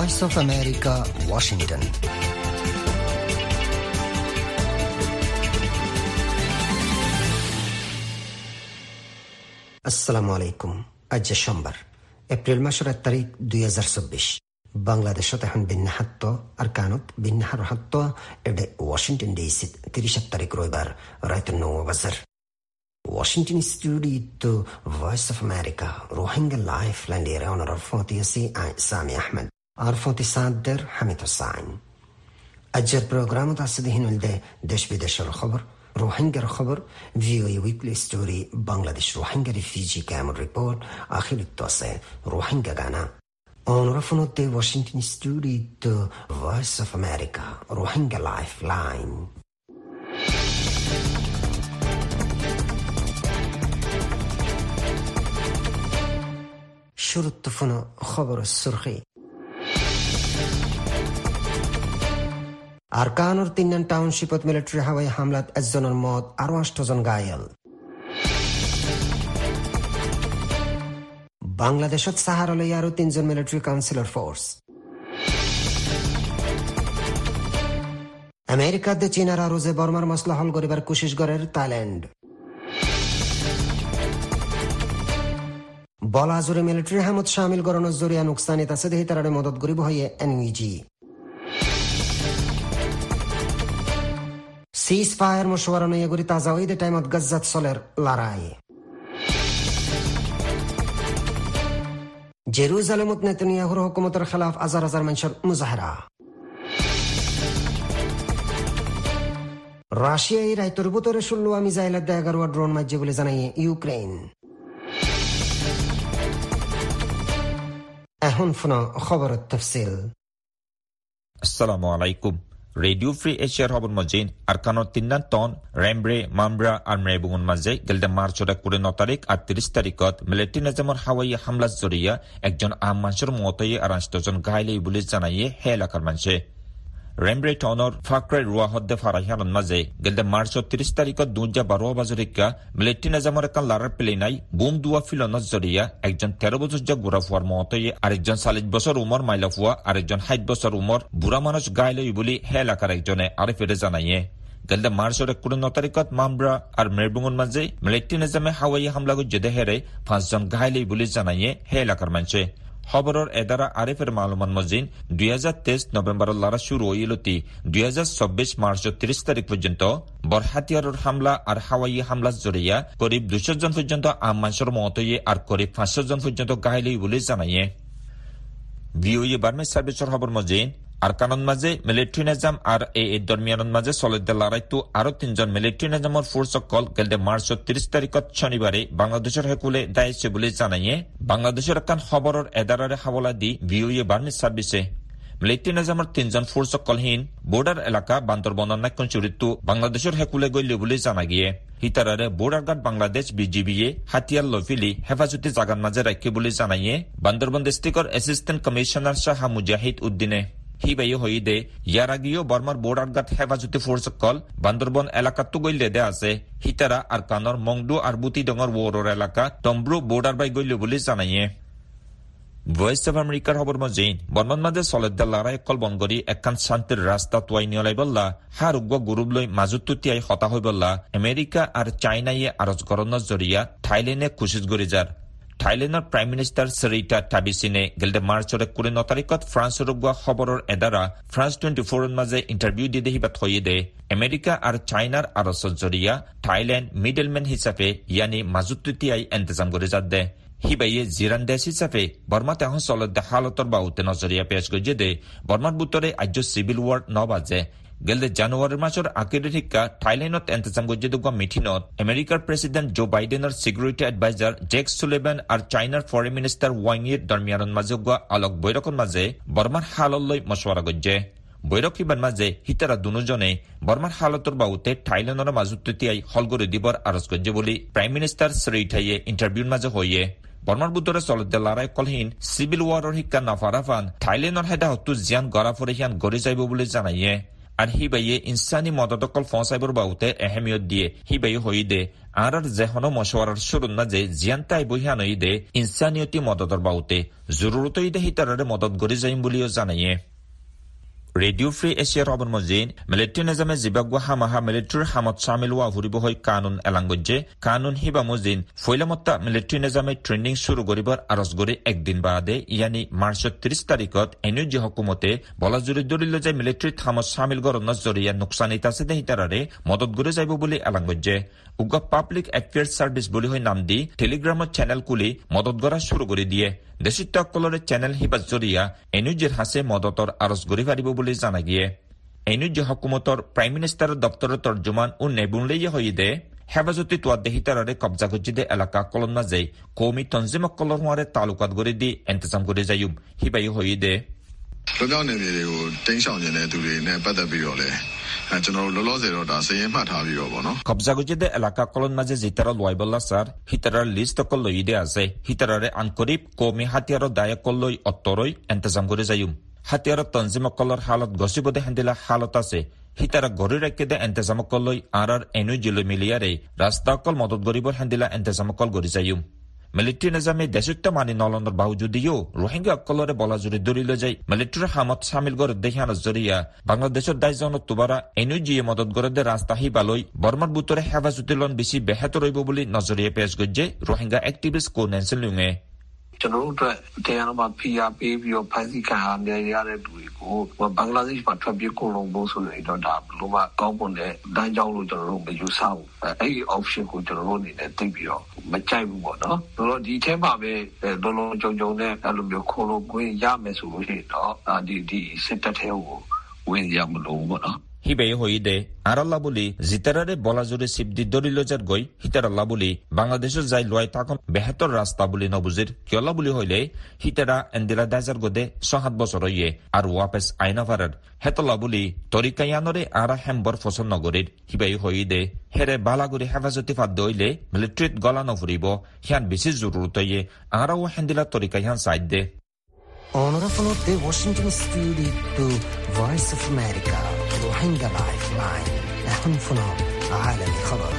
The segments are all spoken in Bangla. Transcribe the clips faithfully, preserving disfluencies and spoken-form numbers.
Voice of America, Washington. আসসালামু আলাইকুম। আজ সোমবার এপ্রিল মাসের এক তারিখ দুই হাজার চব্বিশ। বাংলাদেশত এখন বিন্যাহাত্ত আর কানত বিন্যাহার হাত্ত এডে ওয়াশিংটন ডিসি তিরিশ তারিখ রবিবার রাত নৌ বাজার। Washington studio Voice of America Rohingya Lifeline era honor forty si Sami Ahmed R forty সাদ্দের Hamid Hossain. আজকের প্রোগ্রাম তাসদি হিনুলদে দেশ বিদেশের খবর, রোহিঙ্গার খবর, VOA weekly story, Bangladesh Rohingya refugee camp report, আখিরত আছে রোহিঙ্গা গানা। অনরফনতে Washington studio Voice of America Rohingya lifeline. শুরুত্তফুন খবর সুরখি। আরকানুর তিনজন টাউনশিপত মিলিটারি হাওয়াই হামলাত একজনের মত, আরো আটজন ঘায়েল। বাংলাদেশত সাহারালয় আরো তিনজন মিলিটারি কাউন্সিলর ফোর্স। আমেরিকাত চীনার আরো যে বর্মার মসলা হল করিবার কোশিশ করের থাইল্যান্ড। বলা জোরে মিলিটারি হামত শামিল গরণের জরিয়া নুকসানিত আছে দেহি তারারে মদত গরিব হইয়ে এনইজি। সিজ ফায়ার মশওয়ারা নইয়া গরি তাজা হইদে টাইমত গাজ্জাত চলের লড়াই। জেরুজালেমত নেতানিয়াহুর হুকুমতের খেলাফ হাজার হাজার মানুষের মুজাহারা। রাশিয়ায় রাইতর বুতরে ষোলো মিসাইলের এগারো ড্রোন মারছে বলে জানাই ইউক্রেন। এখন ফোন খবরের তফসিল। আসসালামু আলাইকুম। রেডিও ফ্রি এশিয়ার খবর মজিন আরকানোর তিন্নান টন রেমব্রে মামব্রা আর মেবুগুন মাঝে গেলদে মার্চের কুড়ি ন তারিখ আর তিরিশ তারিখত মিলিটারি নিজামের হাওয়াই হামলা জরিয়া একজন আম মানুষের মতই আর আটজন ঘাইলে বলে জানাইয়ে হে এলাকার মানুষে। রেমব্রে টাউনের ফাকরাই রুয়া হদ্দে ফারাহিয়ান মাঝে গেলদে মার্চের তিরিশ তারিখত দুজা বারো বাজরিকা মিলিটারি নিজামের একান লারার পেলে নাই বুম দুয়া ফিলনত জরিয়া একজন তেরো বছর যা গুড়া ফুয়ার মতই আরেকজন চাল্লিশ বছর উমর মাইলা ফুয়া আরেকজন ষাট বছর উমর বুড়া মানুষ গাইলে বলে হে এলাকার একজনে আরে ফিরে জানাইয়ে। গেলদে মার্চের কুড়ি ন তারিখত মামব্রা আর মেরবুঙ্গন মাঝে মিলিটারি নিজামে হাওয়াই হামলা গুজে হেরে পাঁচজন ঘাইলে বলে জানাইয়ে হে এলাকার মানুষে। খবরের এদারা আরিফের মালুমান মজিন দুই হাজার তেইশ নভেম্বরের লড়া শুরু হইলতি দুই হাজার চব্বিশ মার্চের তিরিশ তারিখ পর্যন্ত বরহাতিয়ারের হামলা আর হাওয়াই হামলা জড়িয়া করিব দুশো জন পর্যন্ত আম মানুষের মতই আর করিব পাঁচশো জন পর্যন্ত ঘাইলে বলে জানাইয়ে। ভিওএ বার্মে সার্ভিসের খবর মজিন আরকানন মাঝে মিলিটারি নিজাম আর এ এর দরমিয়ান মাঝে চলতে লড়াইতো আরো তিনজন মিলিটারি নিজামের ফোর্স কল গেলদে মার্চের তিরিশ তারিখত শনিবারে বাংলাদেশের হেকুলে দায়িত্বে বলে জানাইয়ে বাংলাদেশের একান খবরের এদারারে হাওলা দি ভিওএ বার্মি সার্ভিসে। মিলিটারি নিজামের তিনজন ফোর্স কলহীন বর্ডার এলাকা বান্দরবনের নাক্যন চরিত্র বাংলাদেশের হেকুলে গইলে বলে জানা গিয়ে হিতারারে বর্ডার গার্ড বাংলাদেশ বিজিবিএ হাতিয়ার লফিলি হেফাজতি জাগান মাঝে রাখে বলে জানাইয়ে বান্দরবন ডিস্ট্রিক্টর অ্যাসিস্ট্যান্ট কমিশনার শাহ মুজাহিদ উদ্দিনে। হিবাই হইদে ইয়ার আগেও বর্মার বর্ডার গার্ড হেফাজতি ফোর্স কল বান্দরবন এলাকাতো গইলে দে আছে হিতারা আর কানর মংডু আর বুতি ডঙর ওয়ারর এলাকা টম্ব্রু বর্ডার বাই গইলে বলে জানাইয়ে। ভয়েস অফ আমেরিকার খবর মজিন বর্মান মাঝে চলদ্দা লড়াই কল বনগরি একখান শান্তির রাস্তা তোয়াই নিয়লাই বললা হার উগ্র গুরুব লৈ মাজুতুতিয়াই হতা হই বললা আমেরিকা আর চাইনাইয়ে আরজ গরণর জরিয়া থাইল্যান্ডে কুশিস গরি যার। থাইল্যান্ডের প্রাইম মিনিস্টার সরিটা টাবিসিনে গেলদে মার্চের কুড়ি ন তারিখত ফ্রান্সের গুয়া খবরের এদারা ফ্রান্স টুয়েন্টি ফোর মাঝে ইন্টারভিউ দিয়ে দেহিবাত হইয়ে দে আমেরিকা আর চাইনার আরস জরিয়া থাইল্যান্ড মিডলম্যান হিসাবে ইয়ানি মাজুতুতিয়াই এন্তেজাম করে যাত দে। হিবাইয়ে জিরান দেশ হিসাবে বর্মা তেহ চলত হালতর বাউতে নজরিয়া পেশ গজে দে বর্মার বুতরে আজ সিভিল ওয়ার ন বাজে। গেলদে জানুয়ারি মাসের আকিরে ঠিকা থাইল্যান্ডত এন্তেজাম গজে দুগা মিটিনত আমেরিকার প্রেসিডেন্ট জো বাইডেনের সিকিউরিটি এডভাইজার জেক সুলিভান আর চাইনার ফরেন মিনিস্টার ওয়াং ইর দরমিয়ানের মাঝে গুয়া আলোক বৈরকর মাঝে বর্মার হাললৈ মশওয়ারা গজে। বৈরকিবার মাঝে হিতারা দুজনে বর্মার হালতর বাউতে থাইল্যান্ডের মাজুতুতিয়াই হলগরে দিবর আরজ গজে বলে প্রাইম মিনিস্টার সরিঠাইয়ে ইন্টারভিউর মাঝে হইয়ে। বর্মার বুতরে চলতে লড়াই কলহীন সিভিল ওয়ারের শিক্ষা নাফারাফান থাইল্যান্ডের হেদা হতু জিয়ান গড়া ফরে হিয়ান গড়ে যাইব বলে জানাইয়ে। আর হিবাইয়ে ইনসানি মদতকল ফসাইবর বাউতে এহেমিয়ত দিয়ে হিবাই হইদে আর আর যেহনো মশওয়ারার শুরুন না যে জিয়ান্তাই বহিয়ানই দে ইনসানিয়তি মদতর বাউতে জরুরতই দে হিতারারে মদত গরি যাইম বলিও জানাইয়ে রেডিও ফ্রি এশিয়ার অবন মজিন মিলিটারি নিজামে জিবাগুয়া হামাহা মিলিটারি হামত শামিল ওয়া ভুরিব হয় কানুন এলাঙ্গজ্জে কানুন হিবা মজিন ফৈলামত্তা মিলিটারি নিজামে ট্রেনিং শুরু করিবার আরজ গরি একদিন বাদে ইয়ানি মার্চের ত্রিশ তারিখত এনু যে হকুমতে বলা জুরি দলিল যে মিলিটারি হামত শামিল গরনার জরিয়া নুকসানিত আছে দে হিতারারে মদত গরি যাইব বলে এলাঙ্গজ্জে উগা পাবলিক অ্যাফেয়ার্স সার্ভিস বলি হয় নাম দি টেলিগ্রামের চ্যানেল কুলি মদত গড়া শুরু করে দিয়ে দেশিত্যাকলরে চ্যানেল হিবাজ জরিয়া এনুজের হাসে মদতর আরজ গরি পারিব বলে জানা গিয়ে এনুজ হকুমতর প্রাইম মিনিস্টারের দপ্তরের তর্জমান ও নেবুনলেই হইদে হেফাজতি তোয়াদ্দে হিতারারে কবজা গজ্জিদে এলাকা কলন না যাই কৌমি তঞ্জিম কলর হওয়ারে তালুকাত গড়ি দি এন্তেজাম করে যাইব হিবাই হইদে লগানে মেরেও টেনশন জেনে তুলি নে পাতা বিরলে কবজাগুজিদে এলাকা কলন মাঝে জিতারা লয়বল্লা স্যার হিতারার লিস্ট অকল লইদে আছে হিতারারে আনকরিব কৌমি হাতিয়ারর দায়কল লই অত্তরই এন্তেজাম করে যাইম হাতিয়ারর তঞ্জিম অকলর হালত গসিবদে হেন্দিলা হালত আছে হিতারা গড়ি রাখে দে এন্তেজাম অকল লই আর আর এনু জিলো মিলিয়ারে রাস্তা অকল মদত গরিবর হেন্দিলা এন্তেজাম অকল গড়ি যাইম মিলিটারি নিজামে দেশত্য মানি নলন্দর বাহুযুদিও রোহিঙ্গা অকলরে বলা জুড়ে দরিল যাই মিলিটারি হামত সামিল গড় দেখানোর জরিয়া বাংলাদেশের দায়জন তুবারা এনু জিয়ে মদত গড়ে রাস্তা হিবালই বর্মার বুতরে হেফাজতিলন বেশি বেহাত রইব বলে নজরিয়ে পেশ গজ্জে রোহিঙ্গা অ্যাক্টিভিস্ট কো ন্যান্সেল লুঙে Chanotra Tayana Pia Baby or Pazika and the other two Bangladesh but Trabico Boso Luma Gobonde Danjau to room you saw a option go to the road in a Tibio but Chai water Lord the Tembabe Dono Jone Alumio Colo Gwin Yames and the Seta Tail when Yamalo. হিবে হইদে আরাল্লা বলি জিতারারে বলা জোরে সিবদি দরিলজার গই হিতারাল্লা বলি বাংলাদেশের যাই লয় তাকন বেহতর রাস্তা বলি নবুজির কিয়লা বলি হইলে হিতারা এন্দিরা দাজার গদে সাত বছর হইয়ে আর ওয়াপেস আইনাভারার হেতলা বলি তরিকায়ানরে আরা হেম্বর ফসল নগরীর হিবে হইদে হেরে বালাগুড়ি হেফাজতি ফাদ্দ হইলে মিলিটারিত গলা নফুরিব হিয়ান বেশি জরুরত হইয়ে আরাও হেন্দিলা তরিকায়ান সাইড দে Onorevole the Washington Studio to Voice of America روحينجا لايف لاين এখন ফোনো عالمي خبر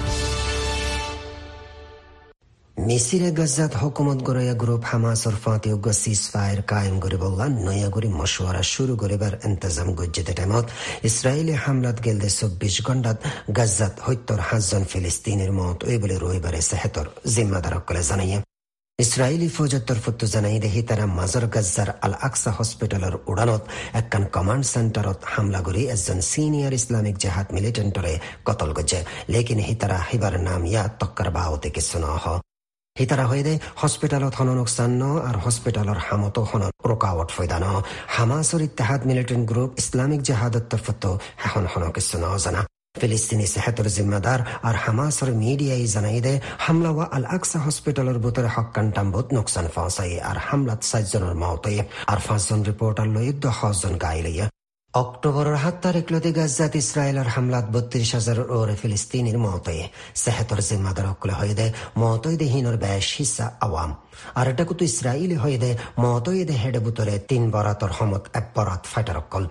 মিসিরে গজ্জাত হুকুমত গড়াইয়া গ্রুপ হামাসর ফাঁতি ও সিজ ফায়ার কায়েম করে বললা নয়া করে মশওয়ারা শুরু করিবার ইন্তজাম গজ্জিতে টাইমত ইসরায়েলি হামলাত গেলদে চব্বিশ ঘণ্টাত গজ্জাত হত্যর হাজার ফিলিস্তিনের মত ওই বলে রবিবারে সেহেতর জিম্মাদার অকলে জানাইয়া ইসরায়েলি ফৌজের তরফতো জানাই দেহি তারা মাজার গাজ্জার আল আকসা হসপিটালের উড়ানত একখান কমান্ড সেন্টারত হামলা করি একজন সিনিয়র ইসলামিক জেহাদ মিলিটেন্টরে কতল গজে লেকিন হিতারা হিবার নাম ইয়া তক্কার বাওতে কিছু ন হ হিতারা হয়ে দে হসপিটালত হন নোকসান ন আর হসপিটালের হামতো হন রোকাওয়াট ফয়দান হামাসর ইত্তেহাদ মিলিটেন্ট গ্রুপ ইসলামিক জেহাদত তরফতো এখন হন কিছু ন জানা ফিলিস্তিনি সেহাতর জিম্মাদার আর হামাসর মিডিয়াই জানাই দে হামলা ওয়া আল আকসা হসপিটালের ভিতরে হক্কান টাম্বুত নোকসান ফাঁসাই আর হামলাত সাতজনের মওতাই আর পাঁচজন রিপোর্টার লই দশজন গাইলাইয়া অক্টোবরের সাত তারিখ লতি গাজ্জাত ইসরায়েলের হামলাত বত্রিশ হাজারের ওরে ফিলিস্তিনির মওতাই সেহাতর জিম্মাদার অকলে হয়ে দে মওতাই দে হিনর বেশ হিসা আওয়াম আর এটা কুতু ইসরায়েলি হয়ে দে মওতাই দে হেডে ভিতরে তিন বরাতর হমত এক বরাত ফাইটার অকল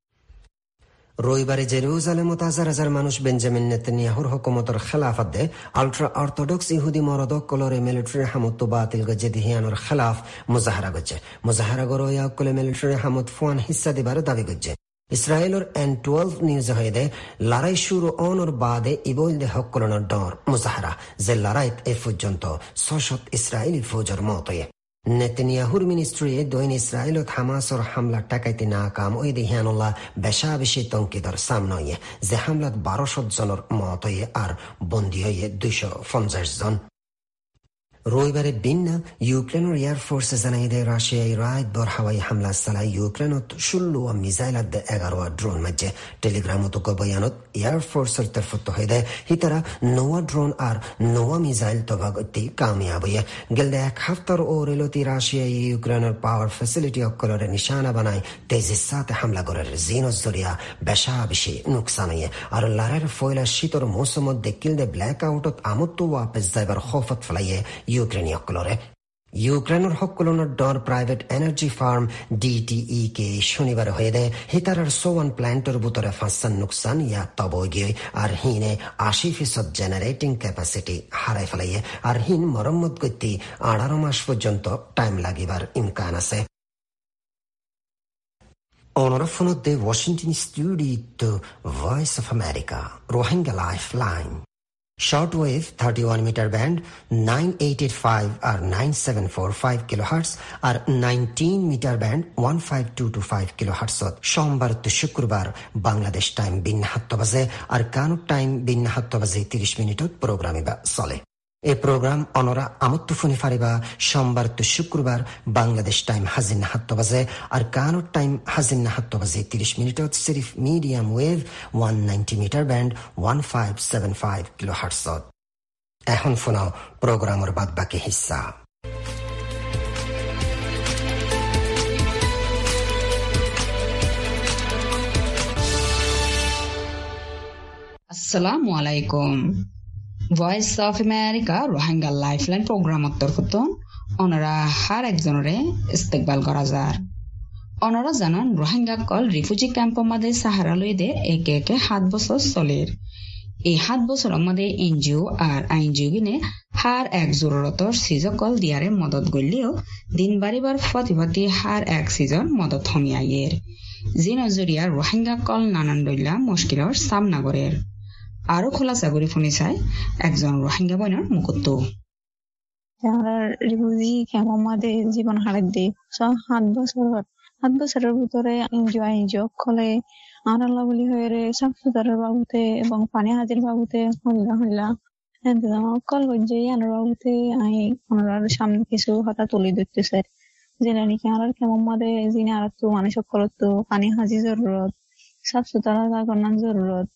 রবিবারে জেরুজালেমত হাজার হাজার মানুষ বেঞ্জামিন নেতানিয়াহুর হুকুমতের খেলাফত দে আল্ট্রা অর্থোডক্স ইহুদি মরদক কলরে মিলিটারি হামত বাতিল গজে দিহিয়ানোর খেলাফ মুজাহারা গজে মুজাহারা গরয়া কলে মিলিটারি হামত ফুয়ান হিস্সা দিবার দাবি গজে ইসরায়েলের এন টুয়েলভ নিউজ হয়ে দে লড়াই শুরু অনর বাদে ইবইল দে হকলনের ডর মুজাহারা যে লড়াইত এ পর্যন্ত ছশত ইসরায়েলি ফৌজের মতয়ে নেতানিয়াহুর মিনিস্ট্রি দৈন ইসরায়েলত হামাসর হামলা টাকাইতে না কাম ওই দেহিয়ানুল্লাহ বেশা বেশি তঙ্কিদর সামনয়ে যে হামলাত বারোশো জনের মত হয়ে আর বন্দী হয়ে দুইশো পঞ্চাশ জন রবিবারে বিন্না ইউক্রেনের এয়ারফোর্সে জানাই দেয় রাশিয়ায় রাত ভর হাওয়াই হামলা চালায় ইউক্রেনত ষোলো মিসাইল আদ এগারো ড্রোন মাঝে টেলিগ্রামত বয়ানত এয়ারফোর্সের তরফত হয়ে দেয় হিতারা নোয়া ড্রোন আর নোয়া মিসাইল তবাগতি কামিয়াব হয়ে গেলদে এক হাফতার ও রেলতি রাশিয়ায় ইউক্রেনের পাওয়ার ফ্যাসিলিটি অকলরে নিশানা বানায় তেজির সাথে হামলা করার জিনস জরিয়া বেশা বেশি নুকসান হয়ে আর লারের ফয়লা শীতর মৌসুমত দেখিল দে ব্ল্যাক আউটত আমত্ত ওয়াপেস যাইবার খফত ফেলাইয়ে ইউক্রেনীয় কলরে ইউক্রেনের সকলনের ডর প্রাইভেট এনার্জি ফার্ম ডিটিই কে শনিবার হয়ে দেয় হিতারার সোয়ান প্ল্যান্টের ভিতরে ফাঁসান নুকসান ইয়া তব গিয়ে আর হিনে আশি ফিসদ জেনারেটিং ক্যাপাসিটি হারাই ফেলাইয়ে আর হিন মরম্মত করতে আঠারো মাস পর্যন্ত টাইম লাগিবার ইমকান আছে। অনরফনদে Washington studio Voice of America Rohingya lifeline Shortwave thirty-one meter band nine eight eight five or nine seven four five kilohertz or nineteen meter band one five two two five kilohertz সোমবার তো শুক্রবার বাংলাদেশ টাইম বিন সাত বাজে আর কানুক টাইম বিন সাত বাজে ত্রিশ মিনিটত প্রোগ্রামে বা চলে। এই প্রোগ্রাম অনরা আমত্তু ফোনে ফারিবা সোমবার তো শুক্রবার বাংলাদেশ টাইম হাজিন সাত বাজে আর কানুক টাইম হাজিন সাত বাজে ত্রিশ মিনিটত সিরিফ medium wave one ninety metre band one five seven five kilo hertz. এখন শোনাও প্রোগ্রামের বাদ বাকি হিস্সা। আসসালামু আলাইকুম। Voice of America Rohingya lifeline প্রোগ্রামত তরফতন অনরা হার একজনরে ইস্তেকবাল করা যার। অনরা জানান রোহিঙ্গা কল রিফিউজি ক্যাম্প মাদে সাহারা লইদে একে একে সাত বছর চলের। এই সাত বছর আমাদের এনজিও আর আইনজিও গিনে হার এক জরুরতর সিজকল দিয়ারে মদত গড়লেও দিন বাড়িবার ফতিফতি হার এক সিজন মদত হমিয়াইয়ের যে নজরিয়া রোহিঙ্গা কল নানান দৈলা মুশকিলর সামনা করের। আরো খোলাসা করে শুনি চাই একজন রোহিঙ্গা বইনার মুকুত্ত। আমরা রিফিউজি ক্যাম্প আমাদের জীবন হারাই দিই সাত বছর সাত বছরের ভিতরে এনজিও আইনজিও কলে আমরা বলি হয়ে সাফ সুতরার বাবুতে এবং পানি হাজির বাবুতে হল্লা হল্লা কল করছে আনার বাবুতে আই ওনার সামনে কিছু হঠাৎ তুলে ধরতে স্যার যেটা নাকি আর কেমন মাদে যিনি আর তো মানুষ করত পানি হাজির জরুরত সাফ সুতরা থাকার জরুরত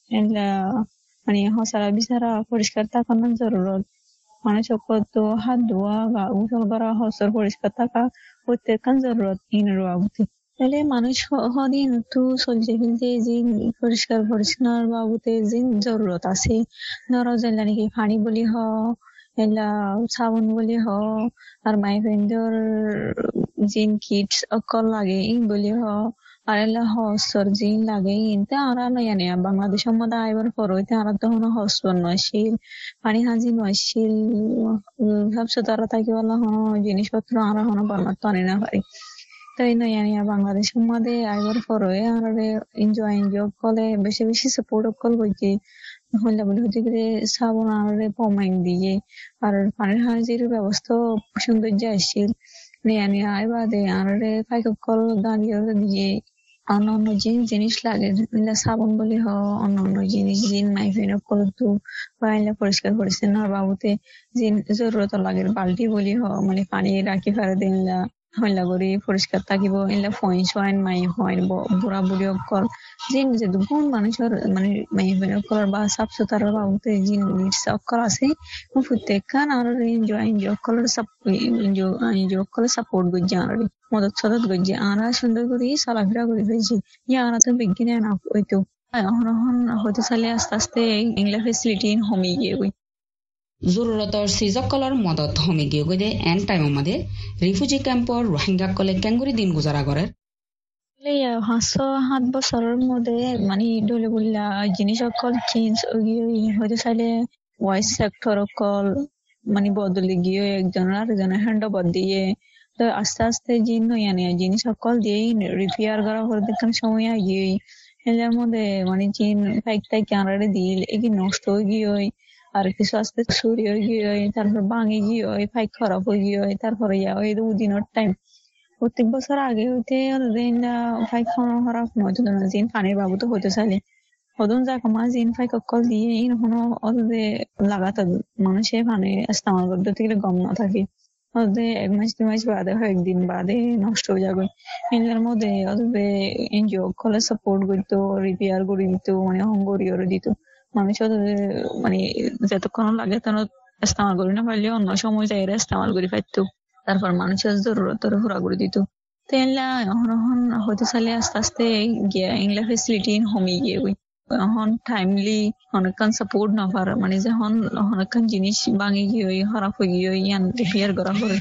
মানে হসারা বিচারা পরিষ্কার থাকার জরুরত মানুষ করত হাত ধোয়া গা গোসল করা হসর পরিষ্কার থাকা প্রত্যেকখান জরুরত ইনার বাবুতে। তাহলে মানুষ হদিন তো চলছে ফেলতে যে পরিষ্কার পরিচ্ছন্নর বাবুতে যে জরুরত আছে ধরো যেটা নাকি পানি বলি হ এলা সাবুন বলি হ আর মাই ফ্রেন্ডর জিন কিটস অকল লাগে ইন বলি হ আর এলা হসর জিন লাগে ইনতে আমরা নয় নে বাংলাদেশের মধ্যে আইবার পর হইতে আমরা তখন হসর নয়শীল পানি হাজি নয়শীল সবচেয়ে তারা থাকি বলা হন জিনিসপত্র আমরা হন বানাতে আনি না পারি। তাই নয় বাংলাদেশের মধ্যে আইবার পর হয়ে আমরা এনজয় এনজয় কলে বেশি বেশি সাপোর্ট কল করছি হইলা বলে হতে গেলে সাবুন আনারে পমাইন দিয়ে আর পানির হাজির ব্যবস্থা সৌন্দর্য আসছিল নিয়ে নিয়ে আইবাদে আনারে পাইক কল দাঁড়িয়ে দিয়ে অন্য অন্য জিনিস জিনিস লাগে সাবুন বলি হ অন্য অন্য জিনিস জিন মাইফেন কল তো বাইলে পরিষ্কার পরিচ্ছন্ন বাবুতে জিন জরুরত লাগে বালতি বলি হ মানে পানি রাখি ফেলে দিনলা হইলা করে পরিষ্কার থাকিব এলা ফইন সোয়াইন মাই হয় বুড়া বুড়ি অকল জিন যে দুগুণ মানুষের মানে মাই ফেন অকল বা সাফ সুতরার বাবুতে জিন নিটস অকল আছে প্রত্যেকখান আর এনজয় এনজয় অকলের সাপ এনজয় এনজয় অকলের সাপোর্ট করছে আর মদত সদত করছে আমরা সুন্দর করে চলাফেরা করে ফেলছি ইয়ারা তো বিজ্ঞানে না হইতো এখন এখন হতে চাইলে আস্তে আস্তে এগুলা ফেসিলিটি হমি গিয়ে গই জরুরতর সিজকলৰ মদত হমি গিয়ে গদে এন টাইম আমাদে রিফিউজি ক্যাম্পর রোহিঙ্গা কলে কেঙ্গুরি দিন গুজারা করে পাঁচশো সাত বছরের মধ্যে মানে ডলে বললা জিনিস অকল চেঞ্জ হতে চাইলে ওয়াইস সেক্টর অকল মানে বদলে গিয়ে একজন আর একজনের হ্যান্ড ওভার দিয়ে তো আস্তে আস্তে জিন নয়ানে জিনিস অকল দিয়েই রিপেয়ার করা করে দেখার সময় গিয়ে এর মধ্যে মানে জিন ফাইক টাইক আনারে দিল এগি নষ্ট হয়ে গিয়ে আর কিছু আস্তে চুরি হয়ে গিয়ে তারপর ভাঙে গিয়ে ফাইক খারাপ হয়ে গিয়ে তারপরে ইয়া ওই দুদিনের টাইম প্রত্যেক বছর আগে হইতে ফাইক খারাপ নয়তো জিন পানির বাবু তো হতে চাইলে হদন যা কমা জিন ফাইক অকল দিয়ে এখন ওদের লাগাতার মানুষে পানি ইস্তেমাল করতে গেলে গম না থাকে ওদের এক মাস দু মাস বাদে একদিন বাদে নষ্ট হয়ে যাবে এর মধ্যে ওদের এনজিও কলে সাপোর্ট করতো রিপেয়ার করে দিত মানে হঙ্গরিও দিত মানুষ মানে যতক্ষণ লাগে তখন ইস্তেমাল করি না পারলে অন্য সময় যাই ইস্তেমাল করে পাইতো তারপর মানুষের জরুরত পুরা করে দিত তো এগুলা এখন এখন হতে চাইলে আস্তে আস্তে গিয়া এগুলা ফেসিলিটি হমি গিয়ে এখন টাইমলি অনেকক্ষণ সাপোর্ট না পারা মানে যখন অনেকক্ষণ জিনিস ভাঙি গিয়ে খারাপ হয়ে গিয়ে ইয়ান রিপেয়ার করা করে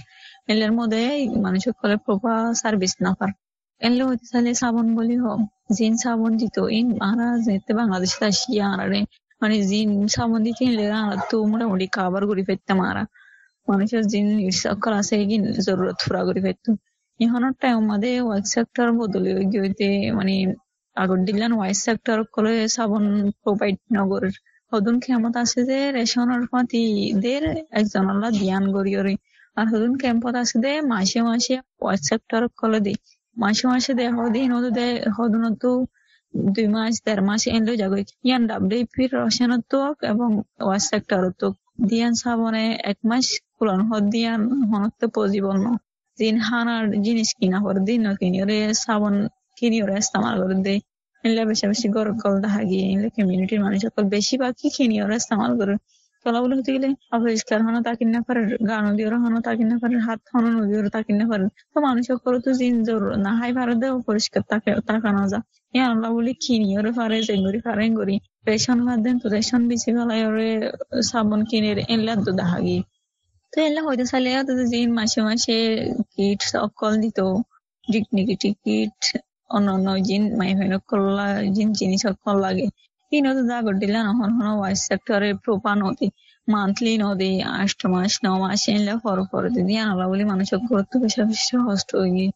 এলের মধ্যে মানুষ সকলে প্রপার সার্ভিস না পার এলে হইতে চাইলে সাবন বলি হোক জিন সাবন দিত ইন আরা যেতে বাংলাদেশে আসিয়া আরে মানে জিন সাবন দিতে এলে আরা তো মোটামুটি কাবার করে ফেলতাম আরা মানুষের জিন সকল আছে কি জরুরত পুরা করে ফেলতো এখনের টাইম মধ্যে ওয়াইট সেক্টর বদলে গিয়ে মানে আগর দিলান ওয়াইট সেক্টর কলে সাবন প্রোভাইড নগর হদুন ক্ষমত আছে যে রেশনের পাতি দের একজন আল্লাহ ধ্যান করিয়রে আর হদুন ক্যাম্পত আছে দে মাসে মাসে ওয়াইট সেক্টর কলে দি মাসে মাসে দে হদিন হদু দে হদুন তো দুই মাস দেড় মাস এনলো যাগো ইয়ান ডাব্লিউপির রসায়ন তো এবং ওয়াইট সেক্টর তো দিয়ান সাবনে এক মাস কুলন হদ দিয়ান হনতে পজিবল ন জিন হানার জিনিস কিনা করে দিন কিনিয়রে সাবন কিনিয়রে ইস্তেমাল করে দে এলে বেশি বেশি গরম কল দেখা গিয়ে এলে কমিউনিটির মানুষ সকল বেশিরভাগ কি কিনিয়রে ইস্তেমাল করে চলাবলে হতে গেলে অপরিষ্কার হনো তা কিনা পারে গা নদীর হনো তা কিনা পারে হাত হনো নদীর তা কিনা পারে তো মানুষ সকল তো জিন জোর না হাই পারে দেও পরিষ্কার তাকে তাকানো যা এ আল্লাহ বলি কিনিয়রে পারে জেঙ্গুরি পারেন করি রেশন বাদ দেন তো রেশন বেশি গলায় সাবন কিনে এলে তো দেখা গিয়ে তো এলে হইতে চাইলে জিন মাসে মাসে কিট সকল দিত ডিগনিটি টিকিট অন্যান্য জিন মাই কল্লা জিন জিনিস সকল লাগে কিন্তু তো যা ঘটিলা নহন হন ওয়াইস সেক্টরে প্রপা নদী মান্থলি নদী আষ্ট মাস ন মাস এলে পর পর দিদি আনলা বলে মানুষ গুরুত্ব বেশি বেশি হস্ত হয়ে গিয়ে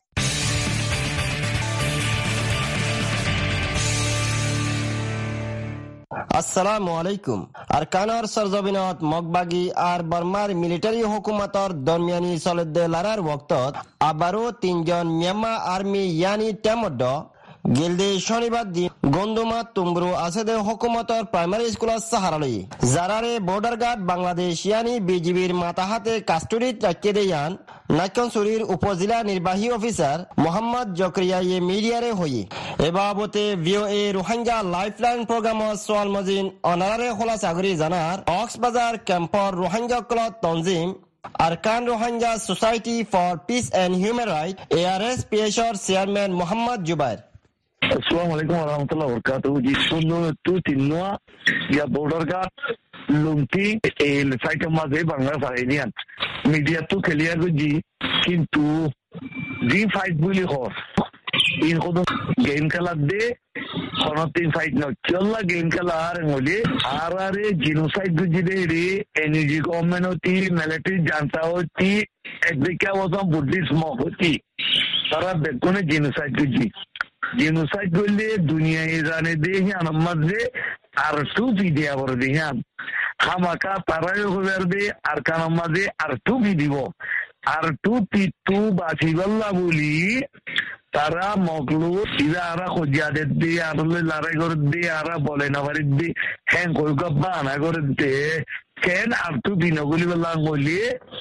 আসসালামু আলাইকুম আরকানর সরজবিনত মগবাগি আর বর্মার মিলিটারি হুকুমতর দরমিয়ানি সলদে লড়ার ওয়াক্তত আবারও তিনজন মিয়ানমার আর্মি ইয়ানি টেমড গিলদে শনিবার দিন গন্দুমা তুমব্রু আসাদে হুকুমতর প্রাইমারি স্কুলত সাহারালি জারারে বর্ডার গার্ড বাংলাদেশ ইয়ানি বিজিবির মাতাহাতে কাস্টডিত রাখিয়ে দেয়ান নাইকনসুরির উপজেলা নির্বাহী অফিসার মোহাম্মদ জকরিয়া এ মিডিয়ারে হয়ে এ বাবতে ভিওএ রোহিঙ্গা লাইফলাইন প্রোগ্রামত সোয়াল মজিন অনারারে খোলা চাকরি জানার কক্সবাজার ক্যাম্পর রোহিঙ্গা ক্লত তনজিম Arakan Rohingya society for peace and human right এআরএস পিএসর chairman Mohammad Zubair. Assalamu alaikum warahmatullahi wabarakatuh. Ji sunno tu tinwa ya border guard lumti el site maze bangla sarenian media tu clear go ji kintu ji fight buli hor in kodo game kala de kono tin fight no cholla game kala ar ngoli arare genocide go ji de re energy government oti military janta oti ekdika wasam buddhism hoti tara bekone genocide go ji genocide করলে দুনিয়ায় জানে দেখি আমার যে আর টু ভিডিও করে দেখি খামাকা তারাই হবে আর কান মাঝে আর টু ভিডিও আর টু পিটু বাঁচিবাল্লা বলি তারা মগলু ইরা আরা খোঁজাদের দিয়ে আর লড়াই করে দিয়ে আরা বলে না বাড়ির দিয়ে হ্যাঁ কই বানা করে দে কেন আর টু বিনগুলি বললাম বলি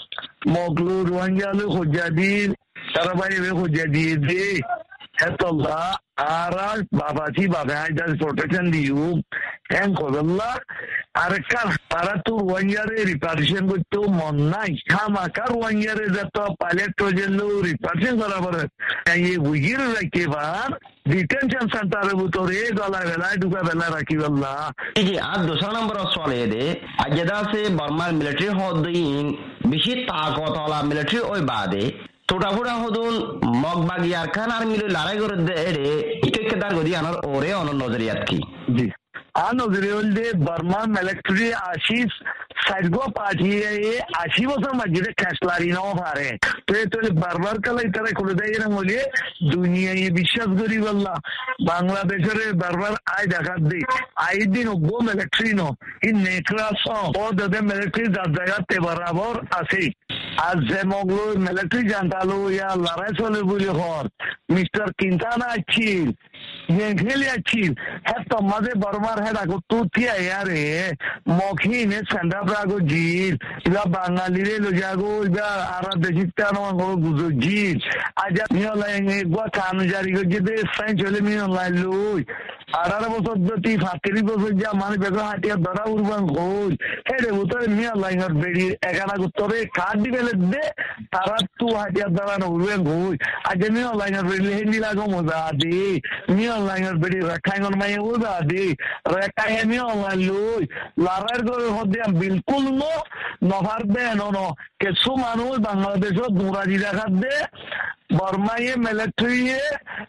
মগলু রোহিঙ্গালু খোঁজা দি তারা বাইরে খোঁজা দিয়ে দে Hetollah aral babasi babay das protection diu en kodalla arkan para tu wanyare reparation করতে মন নাই খামাকার ওয়াঞ্জারে যত পাইলট প্রজেন্ট রিপার্টিং করাবার এই উইগির রাখিবার ডিটেনশন সেন্টারের ভিতরে গলা বেলায় ঢুকা বেলা রাখিবাল্লা জি আর দোসরা নম্বর চলে দে আজেদা সে বর্মার মিলিটারি হদিন বেশি তাকতলা মিলিটারি ওই বাদে তোটাফুটা হদুন মগবাগি আর খান আর মিলে লড়াই করে দে ইকেদার গদি আনার ওরে অন নজরিয়াত কি জি আর নজরিয়াল দে বর্মা মিলিটারি আশিস সাইডগো পাঠিয়ে আশি বছর মসজিদে খেসলারি নাও পারে তো তো বারবার কালাই তারা খুলে দেয় না বলে দুনিয়ায় বিশ্বাস করি বললা বাংলাদেশের বারবার আয় দেখাত দি আই দিন গো মিলিটারি নো ইন নেক্রাস ও দে মিলিটারি জায়গাতে বরাবর আছে আজ যে মগলো মিলিটারি জানতালো ইয়া লড়াই চলে বলে হর মিস্টার কিন্তানা আছিল ইয়েঙ্গেলি আছিল হ্যাঁ তোমাদের বর্মার হেড আগো তুতিয়া ইয়ারে মখিনে সান্দাব্রাগো জিল ইবা বাঙালিরে লজাগো ইবা আরা দেশিতানো গুজো জিল আজা মিওলা এঙ্গে গো কানুজারি গো যেতে সাইন চলে মিওলা লুই আঠারো বছর যদি ফাঁকিরি বছর যা মানে বেগম হাতিয়া ধরা উড়বান হই হেরে উত্তরে মিয়া লাইনার বেড়ি এগারা উত্তরে কাঠ দিবে দে তারা তু হাতিয়া ধরা উড়বেন হই আগে মিয়া লাইনার বেড়ি হিন্দি লাগো মজা দি মিয়া লাইনার বেড়ি রেখাইন মাই উড়বা দি রেখাই মিয়া লাইন লই লারার গরে হদিয়া বিলকুল নো নভার দে ন কিছু মানুষ বাংলাদেশত দুরাজি দেখাত দে বর্মায়ে মিলিটারিয়ে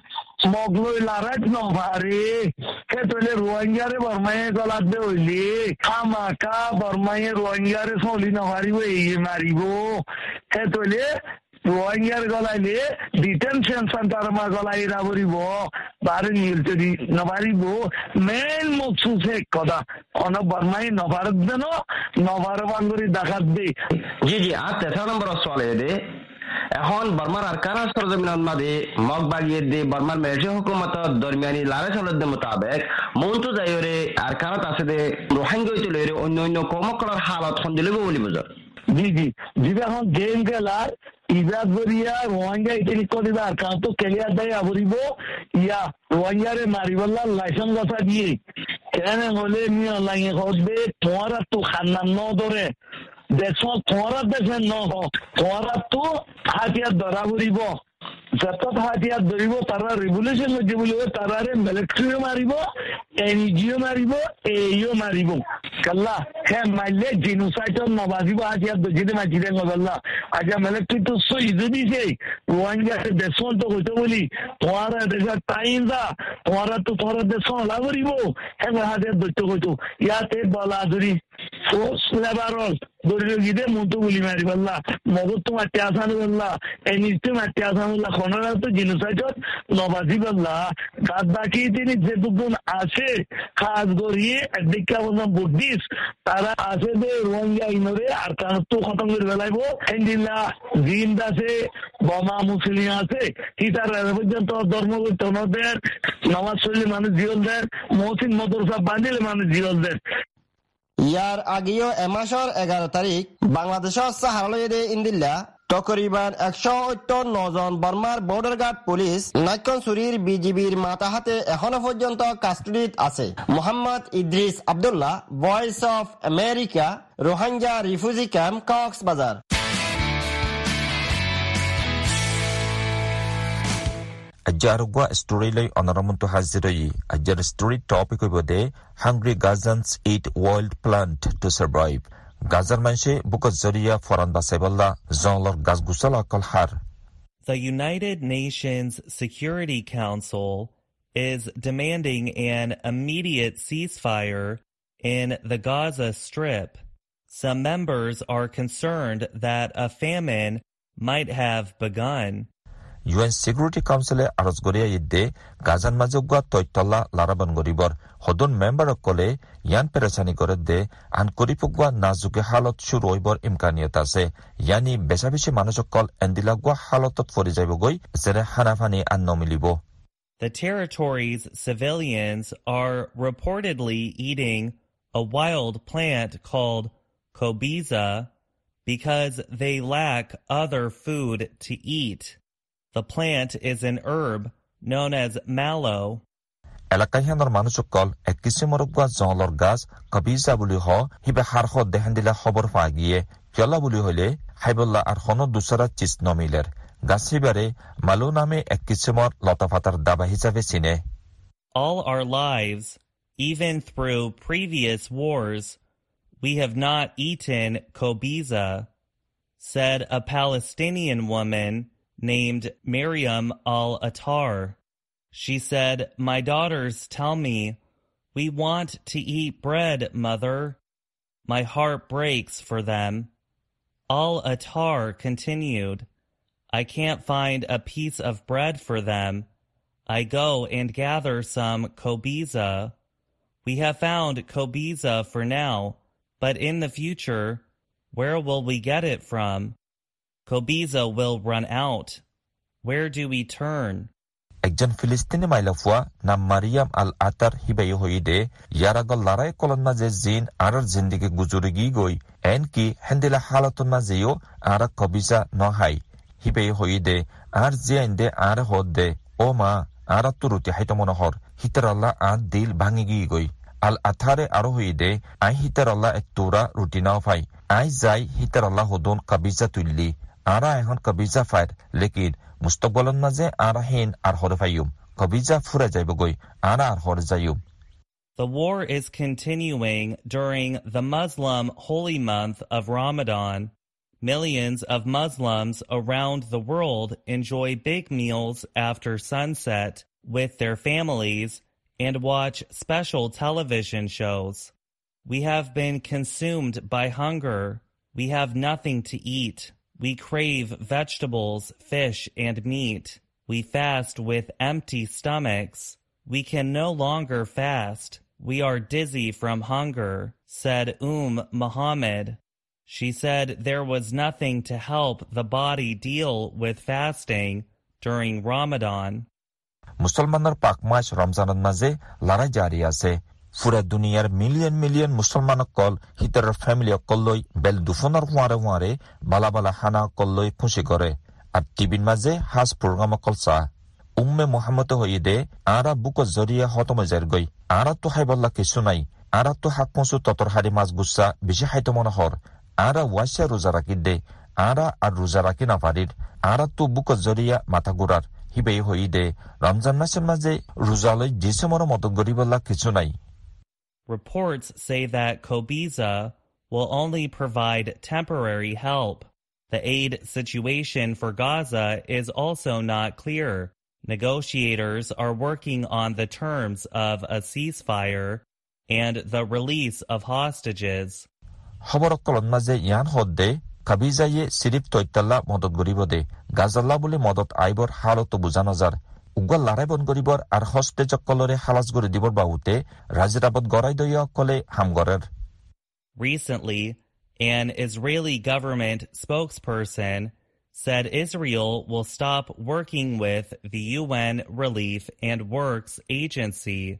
মগলই লারাত নভারে কে তোলে রোহিঙ্গারে বর্মায়ে গলাত দে হইলি খামাকা বর্মায়ে রোহিঙ্গারে সলি নভারিব এই মারিব কে তোলে রোহিঙ্গার গলাইলে ডিটেনশন সেন্টার মা গলাই রাবরিব বারে নিলচরি নভারিব মেন মকসুদ এক কথা অন বর্মায়ে নভারত দেন নভার বাঙ্গুরি দেখাত দে জি জি আর তেরো নম্বর সওয়ালে দে এখন বর্মার আরকানা সরজমিনের মাঝে মগ বাগিয়ে দিয়ে বর্মার মিলিটারি হুকুমত দরমিয়ানি লারে চলতে মোতাবেক মন্তু যাইরে আরকানাত আছে দে রোহিঙ্গা চলে অন্য অন্য কর্মকলার হালত সন্দিলে বলি বুঝার জি জি জিবে এখন গেম খেলার ইজাদ বরিয়া রোহিঙ্গা ইতিনি করিবা আরকান তো ক্লিয়ার দেয় আবরিব ইয়া রোহিঙ্গারে মারিবল্লা লাইসেন্স কথা দিয়ে কেন হলে নিয়ে লাগে হবে তোমার তো খান্নান ন ধরে দেশ তোমার দেশে ন তোমার তো হাতিয়ার ধরা ঘুরিব যত হাতিয়ার ধরিব তারা রেভলিউশন হচ্ছে বলিব তারারে মিলিটারিও মারিব এনজিও মারিব এইও মারিব কাল্লা হ্যাঁ মারলে জিনোসাইডর নবাজিব হাতিয়ার যদি মাঝিরে নগল্লা আজ মিলিটারি তো সই যদি সেই রোহিঙ্গাকে দেশ তো হইতো বলি তোমার দেশের টাইম দা তোমার তো তোমার দেশ লাভরিব হ্যাঁ হাতিয়ার ধরতে হইতো ইয়াতে বলা ধরি ফোর্স লেবারল ধরে গিয়ে মতো গুলি মারি বললা মগজ তো মাটি আসানো বললা এই নিচে মাটি আসানো বললা খনরা তো জিনোসাইডত নবাজি বললা কাজ বাকি তিনি যেটুকুন আসে কাজ করিয়ে একদিকে বললাম বুদ্ধিস তারা আসে দে রোহিঙ্গা ইনরে আর কাজ তো খতম করে বেলাইব এন্ডিল্লা জিন্দ আছে বোমা মুসলিম আছে কি তার পর্যন্ত ধর্ম তনদের নামাজ পড়লে মানুষ জিয়ল দেন মহসিন মদরসা বাঁধিলে মানুষ জিয়ল দেন ইয়ার আগেও এমাসর এগারো তারিখ বাংলাদেশের সাহারালয়ে ইন্দিল্লা তকরিবান একশো অত্তর জন বর্মার বর্ডার গার্ড পুলিশ নাইকনসুরির বিজিবির মাথা হাতে এখনো পর্যন্ত কাস্টডিত আছে। Mohammad Idris Abdullah, Voice of America, Rohingya refugee camp, Cox's Bazar. Ajarugwa story lay onoramuntu hazirai. Ajar story topic ibode hungry Gazans eat wild plant to survive. Gazar manshe buka zariya foran baseballa zonlor gazgusala kolhar. The United Nations Security Council is demanding an immediate ceasefire in the Gaza Strip. Some members are concerned that a famine might have begun. U N Security Council e aros goriya yidde Gazan mazugwa toitalla laraban goribor hodon member kole yan perechani goredde an koripugwa nazuke halot shuru hoibor imkaniyat ase yani besabeshi manushokol endilagwa halotot fori jaibogoi zere hanafani an nomilibo. The territory's civilians are reportedly eating a wild plant called cobiza because they lack other food to eat. The plant is an herb known as mallow. Elakaihanor manushokol ekkisimorogwa zonlor gaz cobiza buli ho hibe harho dehandila khobor pagiye yola buli hole haibulla ar khono dusara chiz nomiler gasibare malu name ekkisimor lotafatar daba hisabe sine. All our lives, even through previous wars, we have not eaten cobiza, said a Palestinian woman named Miriam al-Attar. She said, "My daughters tell me, we want to eat bread, mother. My heart breaks for them." Al-Attar continued, "I can't find a piece of bread for them. I go and gather some cobiza. We have found cobiza for now, but in the future, where will we get it from? Cobiza will run out. Where do we turn?" Ekjon Filistini mailafwa nam Mariam al-Attar hibai hoide yaragol larai kolon maje zin arar zindagi guzurigi goi enki hendila halatun majeyo ara cobiza no hai hibai hoide ar ziende ar hodde o ma arattu ruti haito monohor hitaralla an dil bangigi goi al athare aro hoide ai hitaralla ektura rutina phai ai jai hitaralla hodon kabiza tulli ara ehon kabiza fair lekin mustaqbalan maje ara hen ar hor phayum kabiza fura jaibogoi ara ar hor jayum. The war is continuing during the Muslim holy month of Ramadan. Millions of Muslims around the world enjoy big meals after sunset with their families and watch special television shows. We have been consumed by hunger. We have nothing to eat. We crave vegetables, fish, and meat. We fast with empty stomachs. We can no longer fast. We are dizzy from hunger, said Umm Muhammad. She said there was nothing to help the body deal with fasting during Ramadan. Musulmanar pakmash Ramzanan maze lara jari ase. Fura duniyar million million Musulman kol hitar family kolloi bel dufunar ware ware bala bala hana kolloi pushi gore. At tibin maze has program kolsa. Umme Muhammad hoide ara buko zoriya hotoma zergoi. Ara tu haiballa kisunai. Ara tu hakponsu totor hari mas gussa bishi haito monohor. Ara wasya ruzarakide. Ara ar ruzaraki nafarid. Ara tu buko zoriya matagurar. Hibei hoide Ramzan masen maze ruzaloi jisemoro modon goriballa kisunai. Reports say that Kobiza will only provide temporary help. The aid situation for Gaza is also not clear. Negotiators are working on the terms of a ceasefire and the release of hostages. Hoborokkolon maze yan hodde Kabizaye sirip toitalla modot goribode Gazalla bole modot aibor haloto buzanozar Ugal laraibon goribor ar hostage kolore halas gori dibor baute Razirabot gorai doya kole hamgorer. Recently, an Israeli government spokesperson said Israel will stop working with the U N Relief and Works Agency,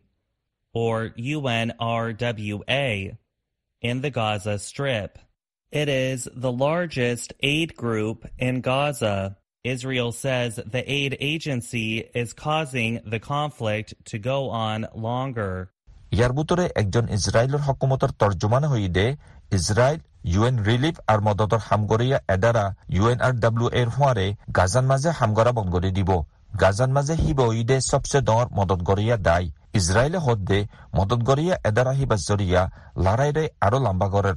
or U N R W A, in the Gaza Strip. It is the largest aid group in Gaza. Israel says the aid agency is causing the conflict to go on longer. Yarbutore ekjon Israeler hukumotor torjumane hoide Israel U N Relief ar modotor hamgoriya edara U N R W A er huare Gazan maze hamgora bongori dibo. Gazan maze hibo hoide sobse dor modot goriya dai. Israel hodde modot goriya edara hibazoriya laraire aro lamba gorer.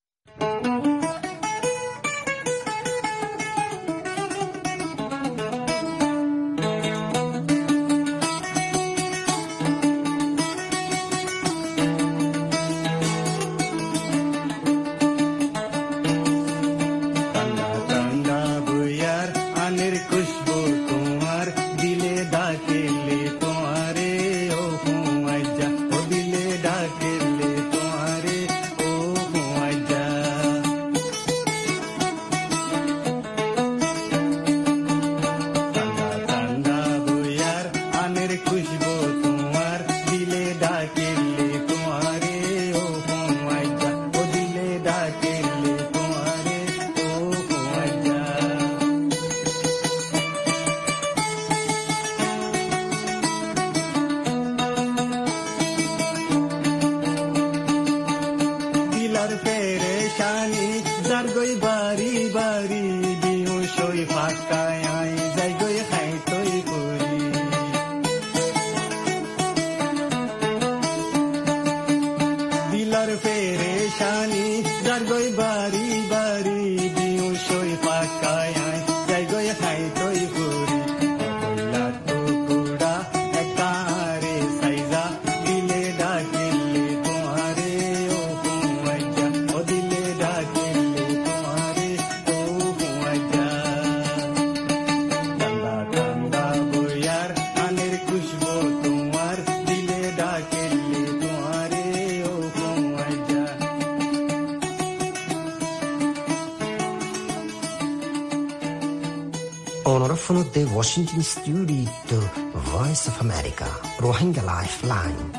From the Washington studio to Voice of America, Rohingya Lifeline.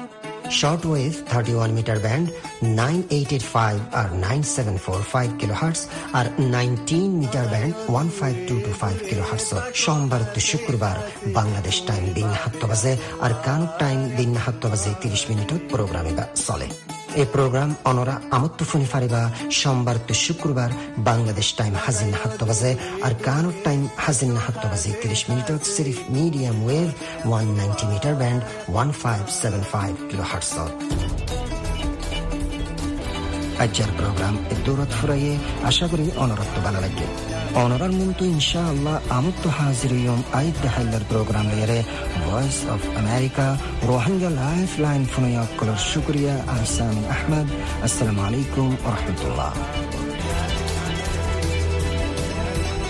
Shortwave thirty one metre band nine eight eight five আর nine seven four five kilohertz আর nineteen metre band one five two two five kilohertz সোমবার তো শুক্রবার বাংলাদেশ টাইম দিন সাত বাজে আর কানুক টাইম দিন সাত বাজে ত্রিশ মিনিটত প্রোগ্রামে বা চলে। এই প্রোগ্রাম অনরা আমত্ত ফোনি ফারিবা সোমবার তো শুক্রবার বাংলাদেশ টাইম হাজিন সাত বাজে আর কানুক টাইম হাজিন সাত বাজে ত্রিশ মিনিটত সিরিফ medium wave one ninety metre band one five seven five kilohertz. আজকের প্রোগ্রাম দৌলত ফুরাইয়ে আশা করি অনরত্ব ভালো লাগে। অনরার মতো ইনশাআল্লাহ আমত্ত হাজির ইয়ম আইদ দেখাইলার প্রোগ্রাম লেরে Voice of America Rohingya lifeline ফোনিয়া কলার শুক্রিয়া আহসান আহমদ। আসসালামু আলাইকুম ওয়া রাহমাতুল্লাহ।